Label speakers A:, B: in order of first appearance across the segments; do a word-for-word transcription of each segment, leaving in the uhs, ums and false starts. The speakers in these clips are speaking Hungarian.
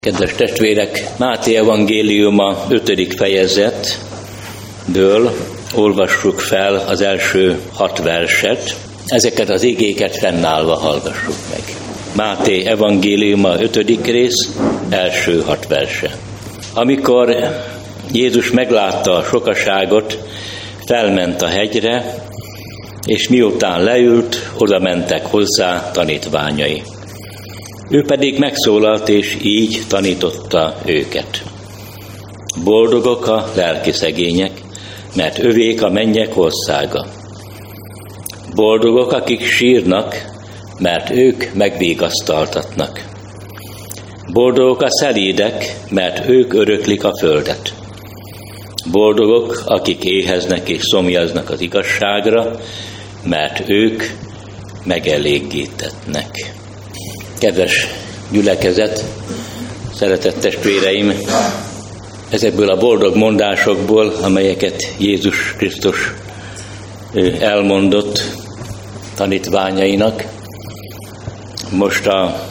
A: Kedves testvérek, Máté evangéliuma ötödik fejezetből olvassuk fel az első hat verset. Ezeket az igéket fennállva hallgassuk meg. Máté evangéliuma ötödik rész, első hat verse. Amikor Jézus meglátta a sokaságot, felment a hegyre, és miután leült, oda mentek hozzá tanítványai. Ő pedig megszólalt, és így tanította őket. Boldogok a lelki szegények, mert övék a mennyek országa. Boldogok, akik sírnak, mert ők megvigasztaltatnak. Boldogok a szelídek, mert ők öröklik a földet. Boldogok, akik éheznek és szomjaznak az igazságra, mert ők megelégítetnek. Kedves gyülekezet, szeretett testvéreim, ezekből a boldog mondásokból, amelyeket Jézus Krisztus elmondott tanítványainak, most a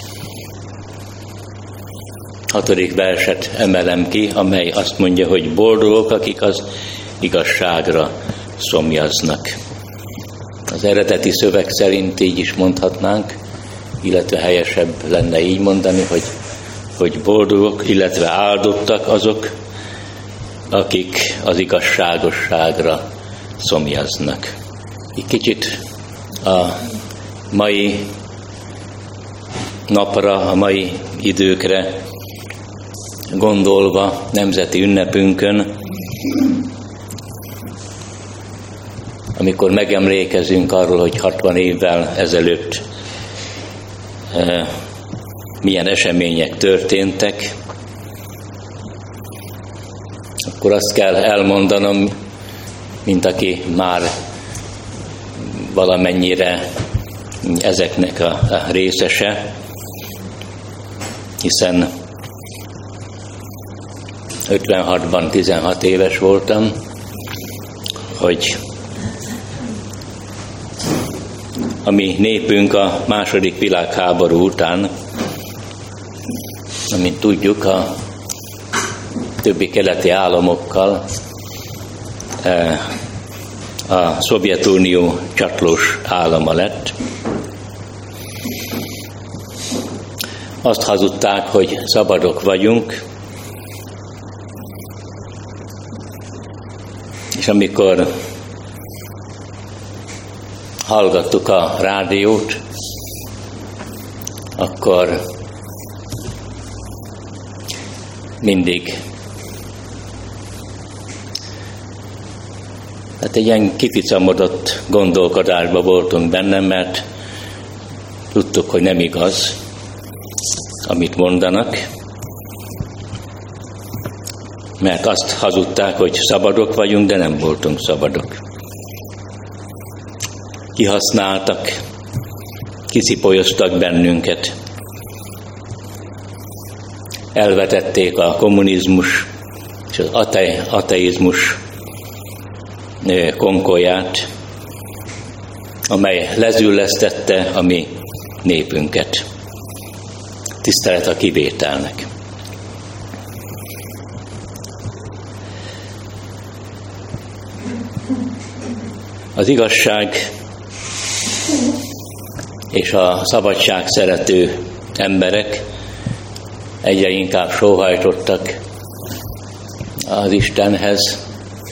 A: hatodik verset emelem ki, amely azt mondja, hogy boldogok, akik az igazságra szomjaznak. Az eredeti szöveg szerint így is mondhatnánk, illetve helyesebb lenne így mondani, hogy, hogy boldogok, illetve áldottak azok, akik az igazságosságra szomjaznak. Egy kicsit a mai napra, a mai időkre gondolva, nemzeti ünnepünkön, amikor megemlékezünk arról, hogy hatvan évvel ezelőtt milyen események történtek, akkor azt kell elmondanom, mint aki már valamennyire ezeknek a részese, hiszen ötvenhatban tizenhat éves voltam, hogy a mi népünk a második világháború után, amint tudjuk, a többi keleti államokkal a Szovjetunió csatlós állama lett. Azt hazudták, hogy szabadok vagyunk, és amikor hallgattuk a rádiót, akkor mindig hát egy ilyen kificamodott gondolkodásban voltunk bennem, mert tudtuk, hogy nem igaz, amit mondanak, mert azt hazudták, hogy szabadok vagyunk, de nem voltunk szabadok. Kihasználtak, kiszipolyoztak bennünket. Elvetették a kommunizmus és az ate, ateizmus konkolyát, amely lezüllesztette a mi népünket. Tisztelet a kivételnek. Az igazság és a szabadság szerető emberek egyre inkább sóhajtottak az Istenhez,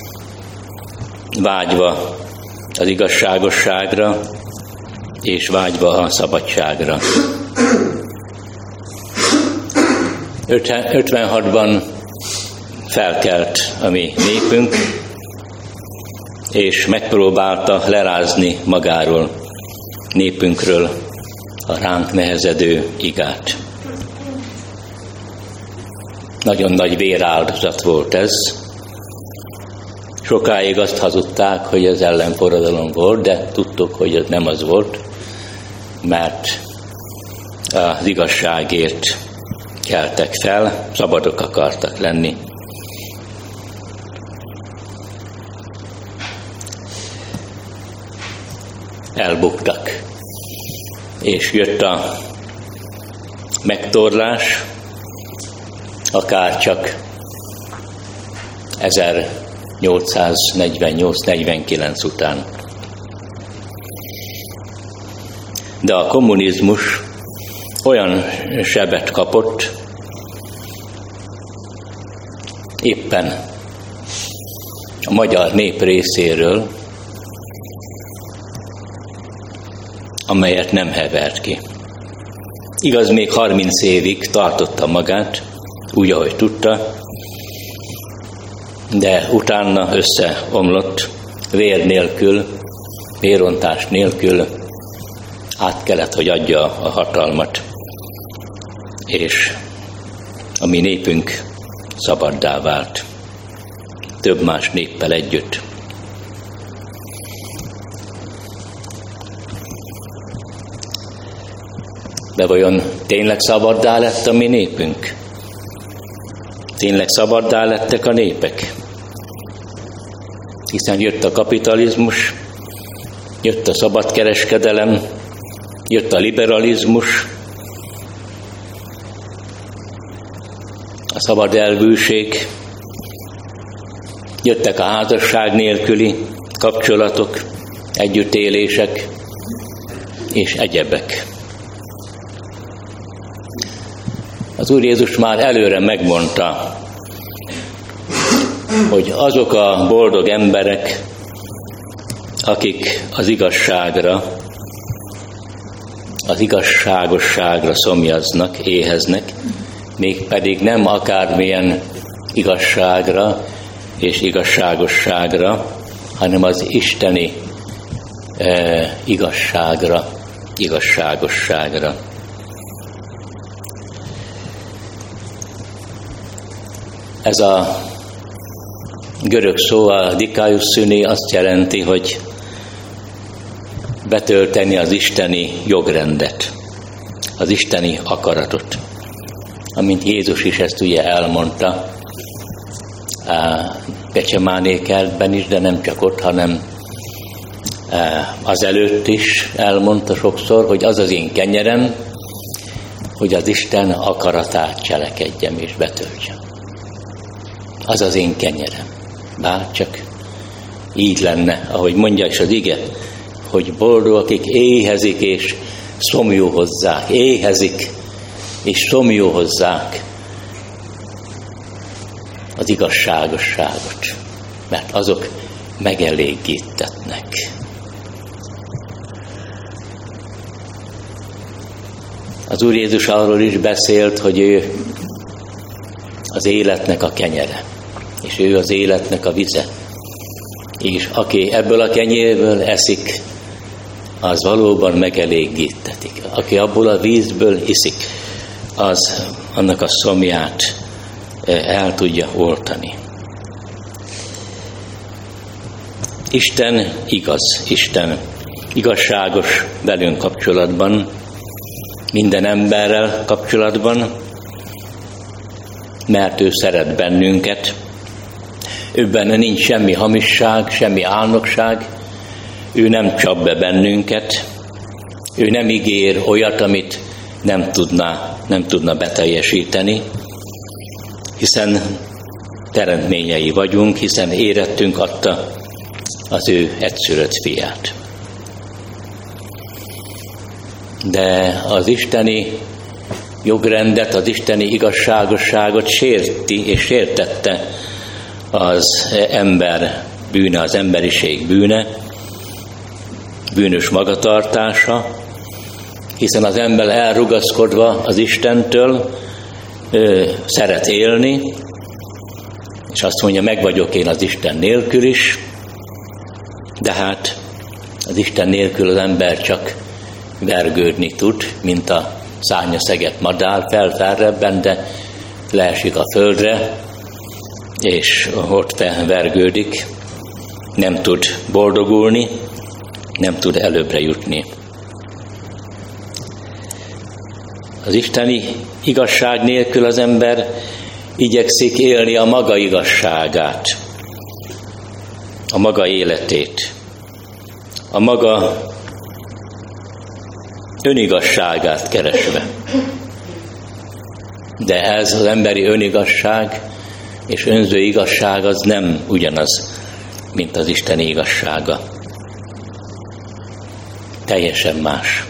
A: vágyva az igazságosságra és vágyva a szabadságra. ötvenhatban felkelt a mi népünk, és megpróbálta lerázni magáról, népünkről a ránk nehezedő igát. Nagyon nagy véráldozat volt ez. Sokáig azt hazudták, hogy ez ellenforradalom volt, de tudtuk, hogy ez nem az volt, mert az igazságért keltek fel, szabadok akartak lenni. Elbuktak. és jött a megtorlás, akár csak ezernyolcszáznegyvennyolc negyvenkilenc után. De a kommunizmus olyan sebet kapott, éppen a magyar nép részéről, amelyet nem hevert ki. Igaz, még harminc évig tartotta magát, úgy, ahogy tudta, de utána összeomlott, vér nélkül, vérontás nélkül át kellett, hogy adja a hatalmat, és a mi népünk szabaddá vált, több más néppel együtt. De vajon tényleg szabaddá lett a mi népünk? Tényleg szabaddá lettek a népek? Hiszen jött a kapitalizmus, jött a szabadkereskedelem, jött a liberalizmus, a szabad elvűség, jöttek a házasság nélküli kapcsolatok, együttélések és egyebek. Az Úr Jézus már előre megmondta, hogy azok a boldog emberek, akik az igazságra, az igazságosságra szomjaznak, éheznek, mégpedig nem akármilyen igazságra és igazságosságra, hanem az isteni eh, igazságra, igazságosságra. Ez a görög szó, a dikaios szüni azt jelenti, hogy betölteni az isteni jogrendet, az isteni akaratot. Amint Jézus is ezt ugye elmondta a Gecsemáné kertben is, de nem csak ott, hanem azelőtt is elmondta sokszor, hogy az az én kenyerem, hogy az Isten akaratát cselekedjem és betöltsem. Az az én kenyerem. Bár csak így lenne, ahogy mondja is az ige, hogy boldog, akik éhezik és szomjú hozzák, éhezik és szomjú hozzák az igazságosságot, mert azok megelégítetnek. Az Úr Jézus arról is beszélt, hogy ő az életnek a kenyere, és ő az életnek a vize. És aki ebből a kenyérből eszik, az valóban megelégítetik. Aki abból a vízből iszik, az annak a szomját el tudja oltani. Isten igaz, Isten igazságos velünk kapcsolatban, minden emberrel kapcsolatban, mert ő szeret bennünket. Őben nincs semmi hamisság, semmi álnokság, ő nem csap be bennünket, ő nem ígér olyat, amit nem tudna, nem tudna beteljesíteni, hiszen teremtményei vagyunk, hiszen érettünk adta az ő egyszülött fiát. De az isteni jogrendet, az isteni igazságosságot sérti és sértette az ember bűne, az emberiség bűne, bűnös magatartása, hiszen az ember elrugaszkodva az Istentől ő szeret élni, és azt mondja, meg vagyok én az Isten nélkül is, de hát az Isten nélkül az ember csak vergődni tud, mint a szárnyaszegett madár, felfelrebben, de leesik a földre, és ott vergődik, nem tud boldogulni, nem tud előbbre jutni. Az isteni igazság nélkül az ember igyekszik élni a maga igazságát, a maga életét, a maga önigazságát keresve. De ez az emberi önigazság és önző igazság az nem ugyanaz, mint az isteni igazsága. Teljesen más.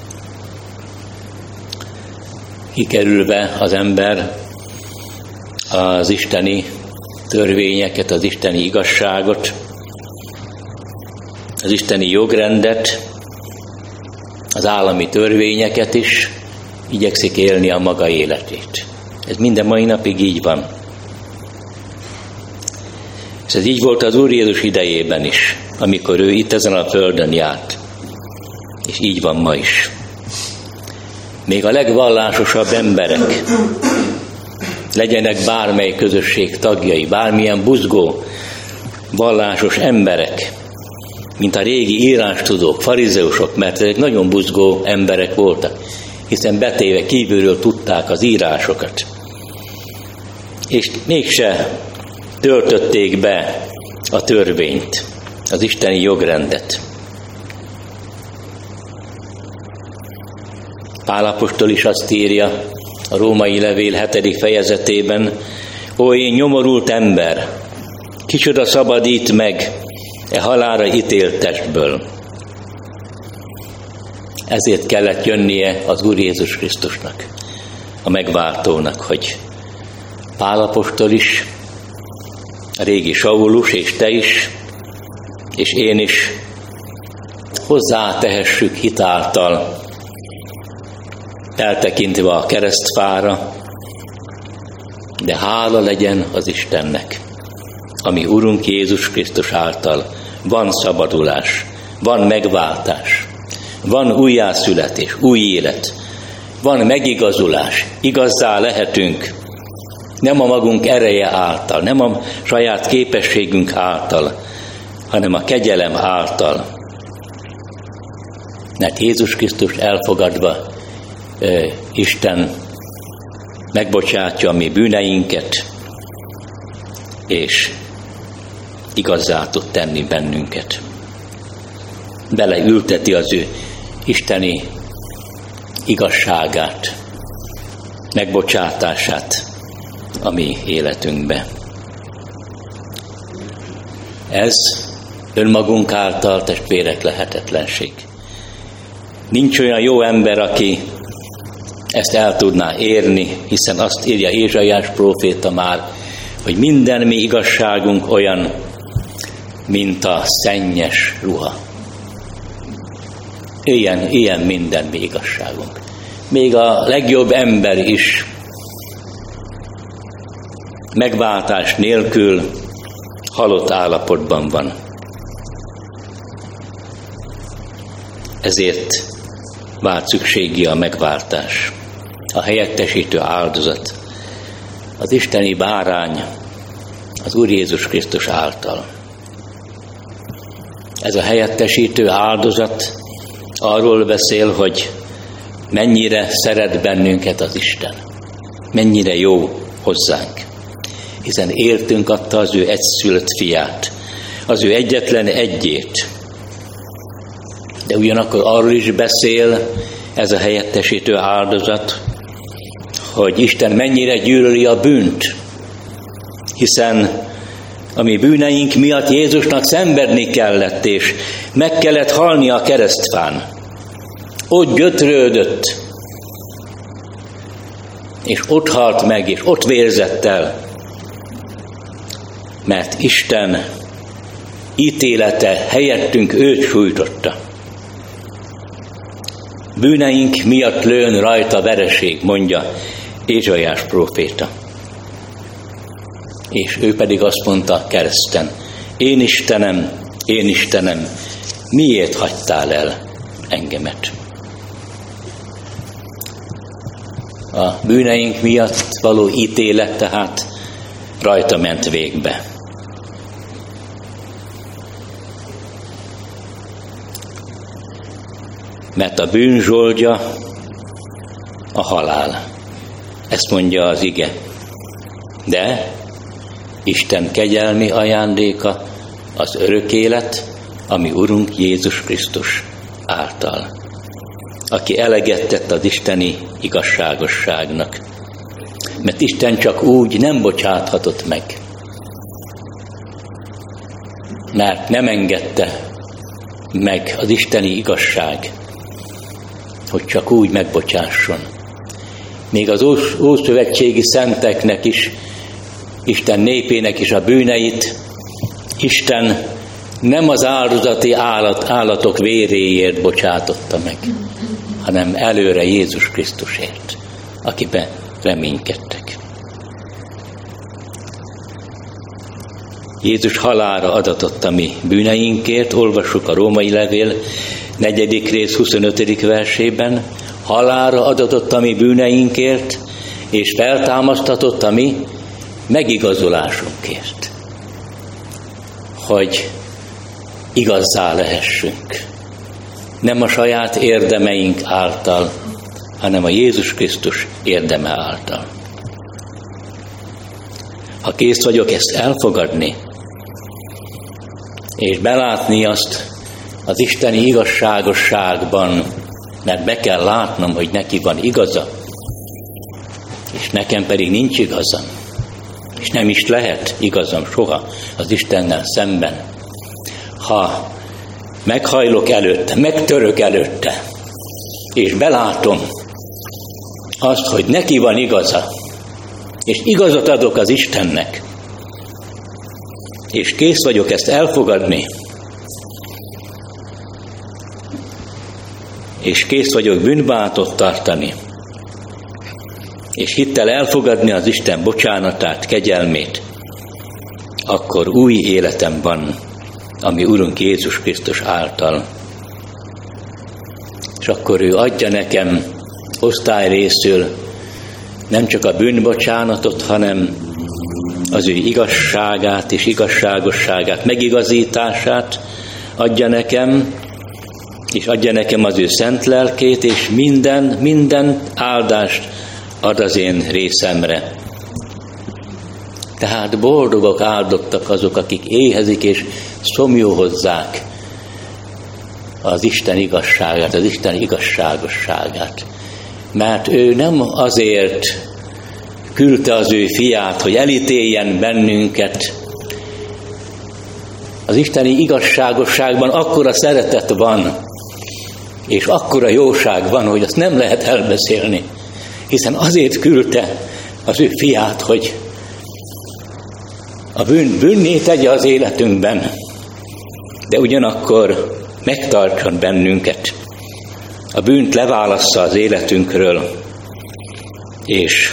A: Kikerülve az ember az isteni törvényeket, az isteni igazságot, az isteni jogrendet, az állami törvényeket is, igyekszik élni a maga életét. Ez minden mai napig így van. És ez így volt az Úr Jézus idejében is, amikor ő itt ezen a földön járt. És így van ma is. Még a legvallásosabb emberek, legyenek bármely közösség tagjai, bármilyen buzgó, vallásos emberek, mint a régi írástudók, farizeusok, mert ezek nagyon buzgó emberek voltak, hiszen betéve kívülről tudták az írásokat. És mégse töltötték be a törvényt, az isteni jogrendet. Pál apostol is azt írja a római levél hetedik fejezetében: ó, én nyomorult ember, kicsoda szabadít meg e halálra ítélt testből. Ezért kellett jönnie az Úr Jézus Krisztusnak, a megváltónak, hogy Pál apostol is, a régi Saulus, és te is, és én is hozzátehessük hitáltal, eltekintve a keresztfára, de hála legyen az Istennek, ami Urunk Jézus Krisztus által van szabadulás, van megváltás, van újjászületés, új élet, van megigazulás, igazzá lehetünk, nem a magunk ereje által, nem a saját képességünk által, hanem a kegyelem által. Mert Jézus Krisztus elfogadva Isten megbocsátja a mi bűneinket, és igazzá tud tenni bennünket. Beleülteti az ő isteni igazságát, megbocsátását a mi életünkbe. Ez önmagunk által, testvérek, lehetetlenség. Nincs olyan jó ember, aki ezt el tudná érni, hiszen azt írja Ézsaiás próféta már, hogy minden mi igazságunk olyan, mint a szennyes ruha. Ilyen, ilyen minden mi igazságunk. Még a legjobb ember is megváltás nélkül halott állapotban van. Ezért vált szükségi a megváltás, a helyettesítő áldozat, az isteni bárány, az Úr Jézus Krisztus által. Ez a helyettesítő áldozat arról beszél, hogy mennyire szeret bennünket az Isten, mennyire jó hozzánk, hiszen értünk adta az ő egyszülött fiát, az ő egyetlen egyét. De ugyanakkor arról is beszél ez a helyettesítő áldozat, hogy Isten mennyire gyűlöli a bűnt, hiszen a mi bűneink miatt Jézusnak szenvedni kellett, és meg kellett halni a keresztfán. Ott gyötrődött, és ott halt meg, és ott vérzett el, mert Isten ítélete helyettünk őt sújtotta. Bűneink miatt lőn rajta vereség, mondja Ézsaiás próféta. És ő pedig azt mondta kereszten: én Istenem, én Istenem, miért hagytál el engemet? A bűneink miatt való ítélet tehát rajta ment végbe. Mert a bűn zsoldja a halál. Ezt mondja az ige. De Isten kegyelmi ajándéka az örök élet, ami Urunk Jézus Krisztus által, aki eleget tett az isteni igazságosságnak, Mert Isten csak úgy nem bocsáthatott meg. Mert nem engedte meg az isteni igazság, hogy csak úgy megbocsásson. Még az ószövetségi szenteknek is, Isten népének is a bűneit Isten nem az áldozati állat, állatok véréért bocsátotta meg, hanem előre Jézus Krisztusért, akiben reménykedtek. Jézus halálra adatott a mi bűneinkért, olvassuk a Római levél negyedik rész huszonötödik versében, halálra adatott a mi bűneinkért, és feltámasztatott a mi megigazolásunkért, hogy igazzá lehessünk. Nem a saját érdemeink által, hanem a Jézus Krisztus érdeme által. Ha kész vagyok ezt elfogadni, és belátni azt az isteni igazságosságban, mert be kell látnom, hogy neki van igaza, és nekem pedig nincs igazam, és nem is lehet igazam soha az Istennel szemben. Ha meghajlok előtte, megtörök előtte, és belátom azt, hogy neki van igaza, és igazat adok az Istennek, és kész vagyok ezt elfogadni, és kész vagyok bűnbánatot tartani, és hittel elfogadni az Isten bocsánatát, kegyelmét, akkor új életem van, ami Urunk Jézus Krisztus által. És akkor ő adja nekem osztály részül nem csak a bűnbocsánatot, hanem az ő igazságát és igazságosságát, megigazítását adja nekem, és adja nekem az ő szent lelkét, és minden, minden áldást ad az én részemre. Tehát boldogok, áldottak azok, akik éhezik és szomjóhozzák az Isten igazságát, az Isten igazságosságát. Mert ő nem azért küldte az ő fiát, hogy elítéljen bennünket. Az isteni igazságosságban akkora szeretet van, és akkora jóság van, hogy azt nem lehet elbeszélni. Hiszen azért küldte az ő fiát, hogy a bűn, bűnné tegye az életünkben, de ugyanakkor megtartson bennünket. A bűnt leválassza az életünkről, és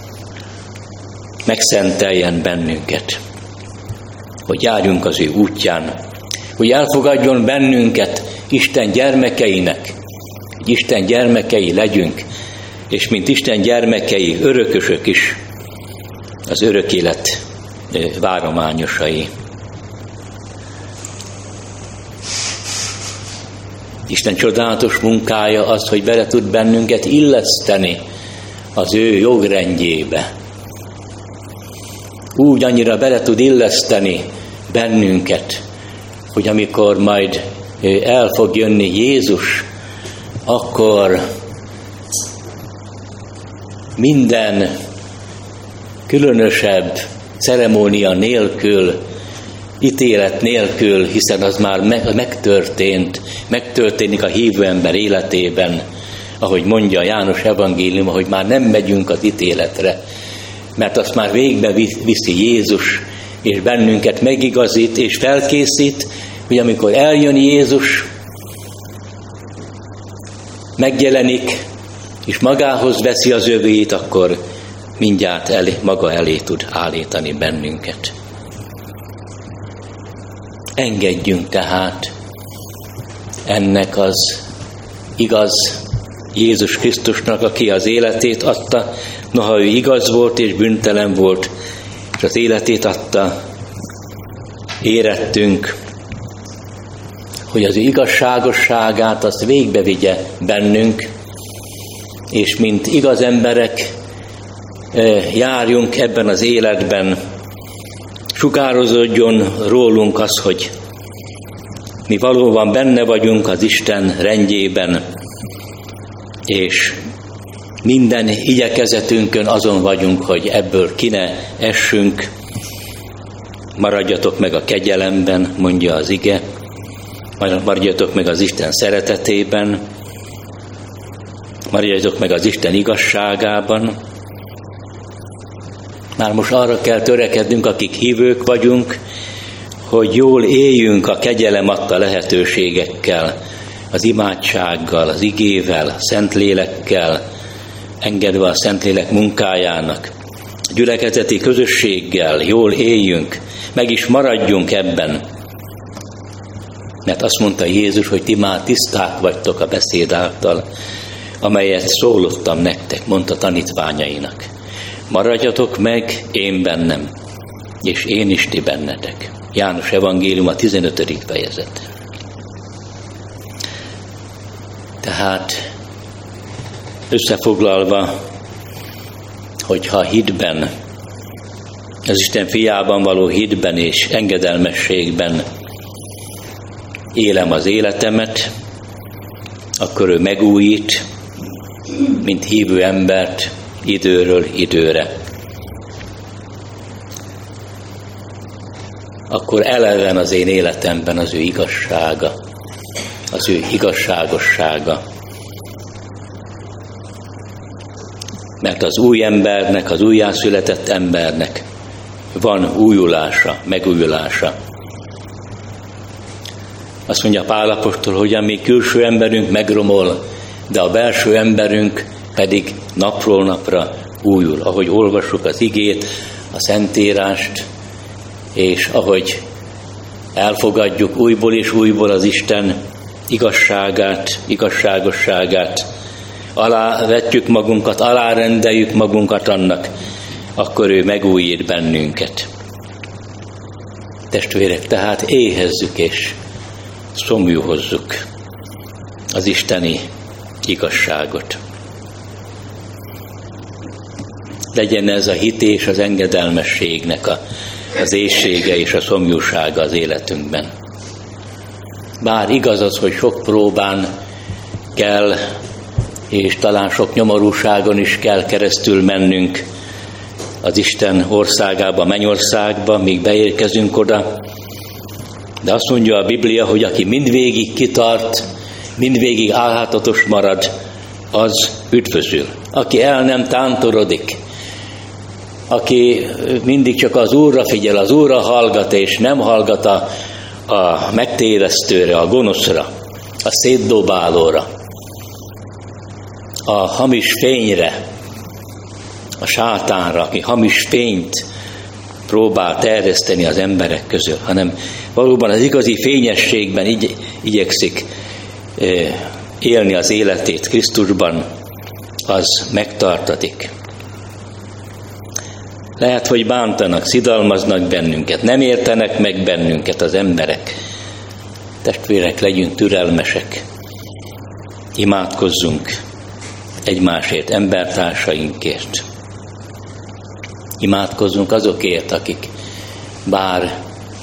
A: megszenteljen bennünket, hogy járjunk az ő útján, hogy elfogadjon bennünket Isten gyermekeinek, hogy Isten gyermekei legyünk, és mint Isten gyermekei, örökösök is, az örök élet várományosai. Isten csodálatos munkája az, hogy bele tud bennünket illeszteni az ő jogrendjébe. Úgy annyira bele tud illeszteni bennünket, hogy amikor majd el fog jönni Jézus, akkor minden különösebb ceremónia nélkül, ítélet nélkül, hiszen az már megtörtént, megtörténik a hívő ember életében, ahogy mondja János evangélium, hogy már nem megyünk az ítéletre, mert azt már végbe viszi Jézus, és bennünket megigazít és felkészít, hogy amikor eljön Jézus, megjelenik, és magához veszi az övéit, akkor mindjárt elé, maga elé tud állítani bennünket. Engedjünk tehát ennek az igaz Jézus Krisztusnak, aki az életét adta, noha ő igaz volt és bűntelen volt, és az életét adta, érettünk, hogy az ő igazságosságát azt végbevigye bennünk, és mint igaz emberek járjunk ebben az életben, sugározódjon rólunk az, hogy mi valóban benne vagyunk az Isten rendjében, és Minden igyekezetünkön azon vagyunk, hogy ebből ki ne essünk. Maradjatok meg a kegyelemben, mondja az ige. Maradjatok meg az Isten szeretetében. Maradjatok meg az Isten igazságában. Már most arra kell törekednünk, akik hívők vagyunk, hogy jól éljünk a kegyelem adta lehetőségekkel, az imádsággal, az igével, a Szentlélekkel, engedve a Szentlélek munkájának, a gyülekezeti közösséggel jól éljünk, meg is maradjunk ebben. Mert azt mondta Jézus, hogy ti már tiszták vagytok a beszéd által, amelyet szólottam nektek, mondta tanítványainak. Maradjatok meg én bennem, és én is ti bennetek. János evangélium a tizenötödik fejezet. Tehát összefoglalva, hogyha hitben, az Isten fiában való hitben és engedelmességben élem az életemet, akkor ő megújít, mint hívő embert időről időre. Akkor eleven az én életemben az ő igazsága, az ő igazságossága. Mert az új embernek, az újjászületett embernek van újulása, megújulása. Azt mondja Pál apostol, hogy a mi külső emberünk megromol, de a belső emberünk pedig napról napra újul. Ahogy olvassuk az igét, a Szentírást, és ahogy elfogadjuk újból és újból az Isten igazságát, igazságosságát, alávetjük magunkat, alárendeljük magunkat annak, akkor ő megújít bennünket. Testvérek, tehát éhezzük és szomjúhozzuk az isteni igazságot. Legyen ez a hit és az engedelmességnek a, az éhsége és a szomjúsága az életünkben. Bár igaz az, hogy sok próbán kell, és talán sok nyomorúságon is kell keresztül mennünk az Isten országába, mennyországba, míg beérkezünk oda. De azt mondja a Biblia, hogy aki mindvégig kitart, mindvégig álhatatos marad, az üdvözül. Aki el nem tántorodik, aki mindig csak az Úrra figyel, az Úrra hallgat, és nem hallgat a, a megtévesztőre, a gonoszra, a szétdobálóra, a hamis fényre, a sátánra, aki hamis fényt próbál terjeszteni az emberek közül, hanem valóban az igazi fényességben igy, igyekszik élni az életét Krisztusban, az megtartatik. Lehet, hogy bántanak, szidalmaznak bennünket, nem értenek meg bennünket az emberek. Testvérek, legyünk türelmesek, imádkozzunk egymásért, embertársainkért. Imádkozzunk azokért, akik bár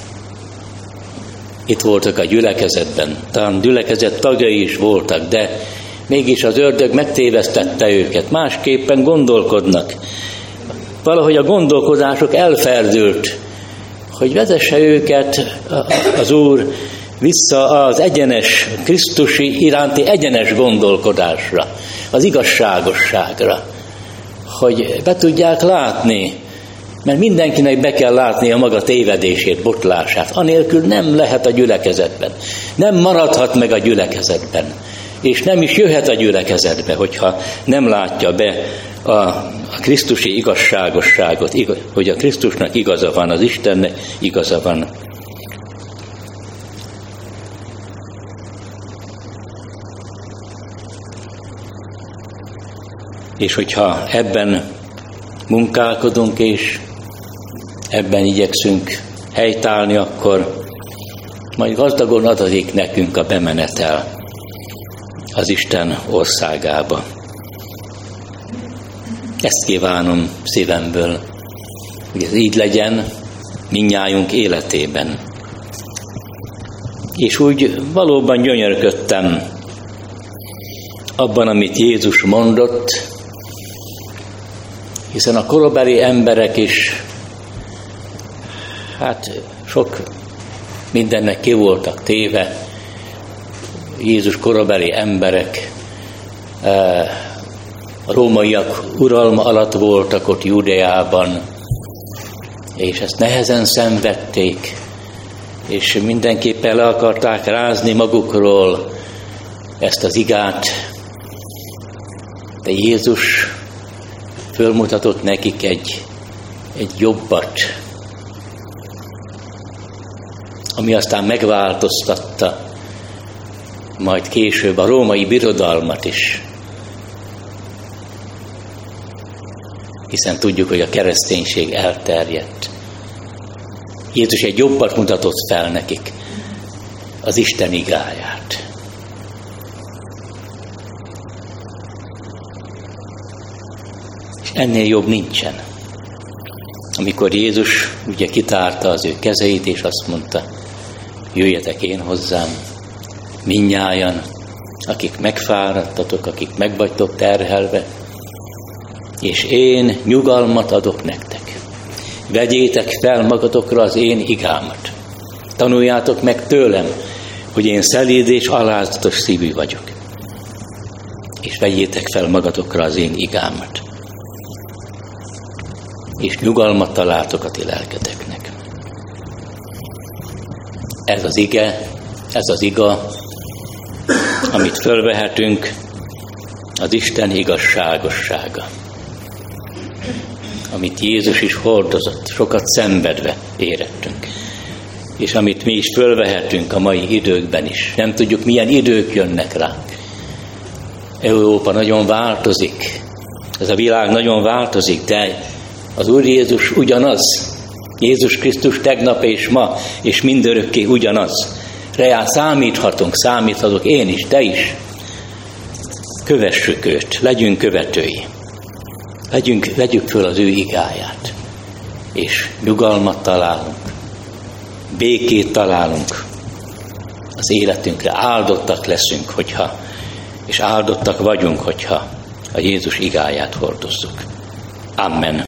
A: itt voltak a gyülekezetben, talán gyülekezet tagjai is voltak, de mégis az ördög megtévesztette őket, másképpen gondolkodnak. Valahogy a gondolkodások elferdült, hogy vezesse őket az Úr vissza az egyenes, Krisztusi iránti egyenes gondolkodásra, az igazságosságra, hogy be tudják látni, mert mindenkinek be kell látni a maga tévedését, botlását. Anélkül nem lehet a gyülekezetben. Nem maradhat meg a gyülekezetben. És nem is jöhet a gyülekezetbe, hogyha nem látja be a, a krisztusi igazságosságot, igaz, hogy a Krisztusnak igaza van, az Istennek igaza van. És hogyha ebben munkálkodunk, és ebben igyekszünk helytállni, akkor majd gazdagon adatik nekünk a bemenetel az Isten országába. Ezt kívánom szívemből, hogy ez így legyen mindnyájunk életében. És úgy valóban gyönyörködtem abban, amit Jézus mondott, Hiszen a korabeli emberek is, hát sok mindennek ki voltak téve. Jézus korabeli emberek a rómaiak uralma alatt voltak ott Judeában, és ezt nehezen szenvedték, és mindenképpen le akarták rázni magukról ezt az igát, de Jézus fölmutatott nekik egy, egy jobbat, ami aztán megváltoztatta majd később a római birodalmat is. Hiszen tudjuk, hogy a kereszténység elterjedt. Jézus egy jobbat mutatott fel nekik, az Isten igáját. És ennél jobb nincsen. Amikor Jézus ugye kitárta az ő kezeit, és azt mondta, jöjjetek én hozzám, mindnyájan, akik megfáradtatok, akik meg vagytok terhelve, és én nyugalmat adok nektek. Vegyétek fel magatokra az én igámat. Tanuljátok meg tőlem, hogy én szelíd és alázatos szívű vagyok. És vegyétek fel magatokra az én igámat. És nyugalmat találtok a ti lelketeknek. Ez az ige, ez az iga, amit fölvehetünk, az Isten igazságossága. Amit Jézus is hordozott, sokat szenvedve érettünk. És amit mi is fölvehetünk a mai időkben is. Nem tudjuk, milyen idők jönnek ránk. Európa nagyon változik. Ez a világ nagyon változik, de az Úr Jézus ugyanaz. Jézus Krisztus tegnap és ma, és mindörökké ugyanaz. Reál számíthatunk, számíthatok én is, te is. Kövessük őt, legyünk követői. Legyünk, vegyük föl az ő igáját, és nyugalmat találunk, békét találunk az életünkre. Áldottak leszünk, hogyha, és áldottak vagyunk, hogyha a Jézus igáját hordozzuk. Amen.